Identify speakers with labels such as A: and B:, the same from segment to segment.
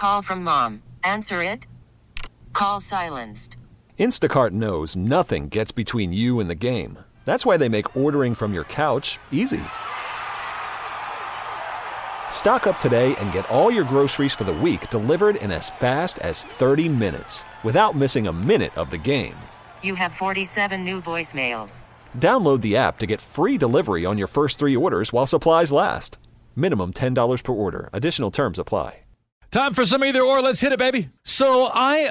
A: call from mom. Answer it. Call silenced.
B: Instacart knows nothing gets between you and the game. That's why they make ordering from your couch easy. Stock up today and get all your groceries for the week delivered in as fast as 30 minutes without missing a minute of the game.
A: You have 47 new voicemails.
B: Download the app to get free delivery on your first 3 orders while supplies last. Minimum $10 per order. Additional terms apply.
C: Time for some either or. Let's hit it, baby. So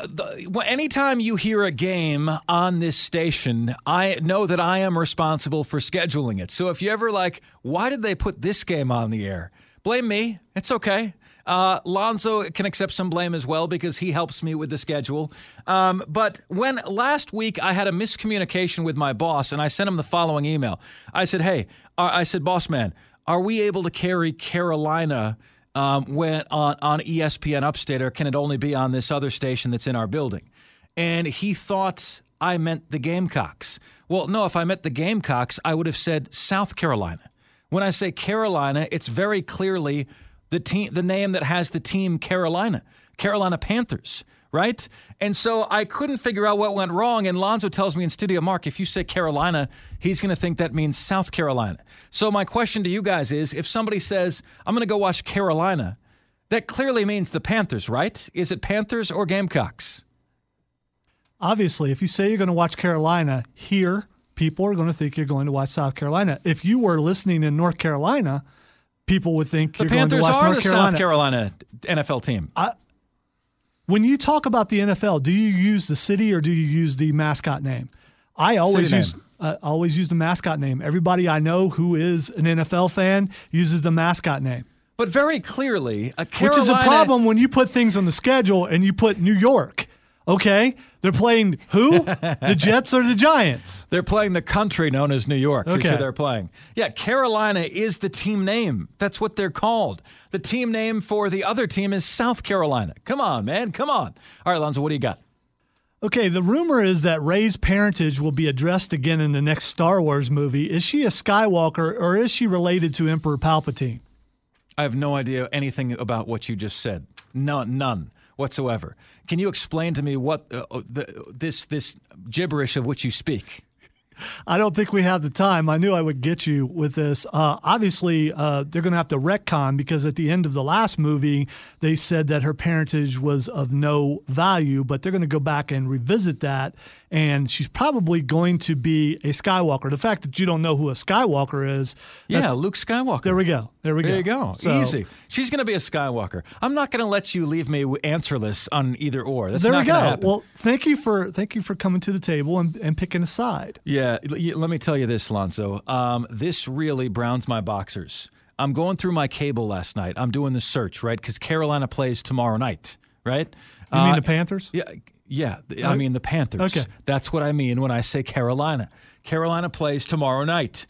C: anytime you hear a game on this station, I know that I am responsible for scheduling it. So if you ever why did they put this game on the air? Blame me. It's okay. Lonzo can accept some blame as well because he helps me with the schedule. But when last week I had a miscommunication with my boss and I sent him the following email. I said, boss man, are we able to carry Carolina when on ESPN Upstate, or can it only be on this other station that's in our building? And he thought I meant the Gamecocks. Well, no, if I meant the Gamecocks, I would have said South Carolina. When I say Carolina, it's very clearly the name that has the team Carolina Panthers, right? And so I couldn't figure out what went wrong, and Lonzo tells me in studio, Mark, if you say Carolina, he's going to think that means South Carolina. So my question to you guys is, if somebody says, I'm going to go watch Carolina, that clearly means the Panthers, right? Is it Panthers or Gamecocks?
D: Obviously, if you say you're going to watch Carolina here, people are going to think you're going to watch South Carolina. If you were listening in North Carolina, people would think you're going to watch North Carolina.
C: The Panthers are the South Carolina NFL team.
D: When you talk about the NFL, do you use the city or do you use the mascot name? I always use the mascot name. Everybody I know who is an NFL fan uses the mascot name.
C: But very clearly, Carolina...
D: Which is a problem when you put things on the schedule and you put New York. Okay? They're playing who? The Jets or the Giants?
C: They're playing the country known as New York.
D: Okay.
C: Is who they're playing. Yeah, Carolina is the team name. That's what they're called. The team name for the other team is South Carolina. Come on, man. Come on. All right, Lonzo, what do you got?
D: Okay, the rumor is that Rey's parentage will be addressed again in the next Star Wars movie. Is she a Skywalker or is she related to Emperor Palpatine?
C: I have no idea anything about what you just said. None whatsoever. Can you explain to me what this gibberish of which you speak?
D: I don't think we have the time. I knew I would get you with this. Obviously, they're going to have to retcon because at the end of the last movie, they said that her parentage was of no value, but they're going to go back and revisit that, and she's probably going to be a Skywalker. The fact that you don't know who a Skywalker is.
C: Yeah, Luke Skywalker.
D: There we go.
C: There you go. So, easy. She's going to be a Skywalker. I'm not going to let you leave me answerless on either or. That's not going to happen.
D: Well, thank you for coming to the table and picking a side.
C: Yeah, let me tell you this, Lonzo. This really browns my boxers. I'm going through my cable last night. I'm doing the search, right? Because Carolina plays tomorrow night, right?
D: You mean the Panthers?
C: Yeah. I mean the Panthers.
D: Okay.
C: That's what I mean when I say Carolina. Carolina plays tomorrow night.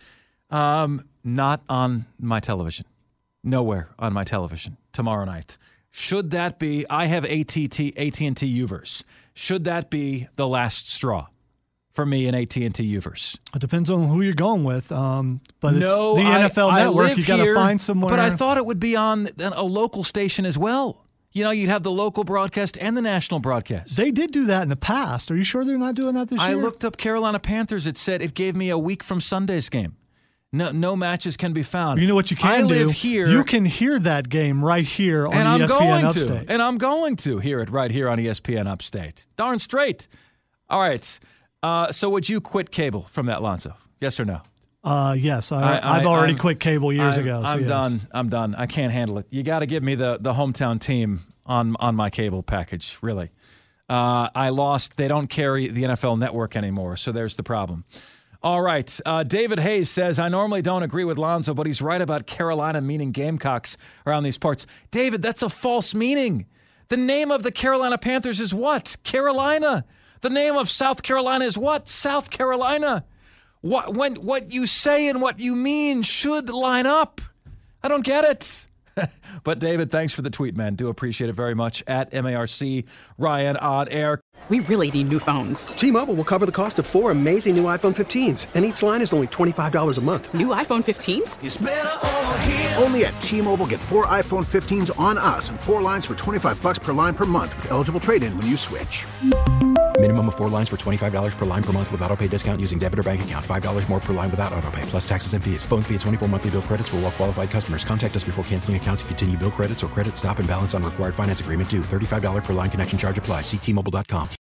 C: Not on my television. Nowhere on my television tomorrow night. Should that be, I have AT&T Uverse. Should that be the last straw for me in AT&T Uverse?
D: It depends on who you're going with. But it's the NFL Network. You got to find somewhere.
C: But I thought it would be on a local station as well. You know, you'd have the local broadcast and the national broadcast.
D: They did do that in the past. Are you sure they're not doing that this year?
C: I looked up Carolina Panthers. It said it gave me a week from Sunday's game. No matches can be found.
D: You know what you can do? I live here. You can hear that game right here on ESPN Upstate.
C: And I'm going to hear it right here on ESPN Upstate. Darn straight. All right. So would you quit cable from that, Lonzo? Yes or no?
D: Yes. I've already quit cable years ago.
C: I'm done. I'm done. I can't handle it. You got to give me the hometown team on my cable package, really. I lost. They don't carry the NFL Network anymore, so there's the problem. All right. David Hayes says, I normally don't agree with Lonzo, but he's right about Carolina meaning Gamecocks around these parts. David, that's a false meaning. The name of the Carolina Panthers is what? Carolina. The name of South Carolina is what? South Carolina. What you say and what you mean should line up. I don't get it. But David, thanks for the tweet, man. Do appreciate it very much. At MARC Ryan on air.
E: We really need new phones.
F: T-Mobile will cover the cost of 4 amazing new iPhone 15s, and each line is only $25 a month.
E: New iPhone 15s?
G: It's better over here. Only at T-Mobile, get 4 iPhone 15s on us and 4 lines for $25 per line per month with eligible trade-in when you switch.
H: Minimum of 4 lines for $25 per line per month with autopay discount using debit or bank account. $5 more per line without autopay, plus taxes and fees. Phone fee at 24 monthly bill credits for well-qualified customers. Contact us before canceling account to continue bill credits or credit stop and balance on required finance agreement due. $35 per line connection charge applies. See T-Mobile.com.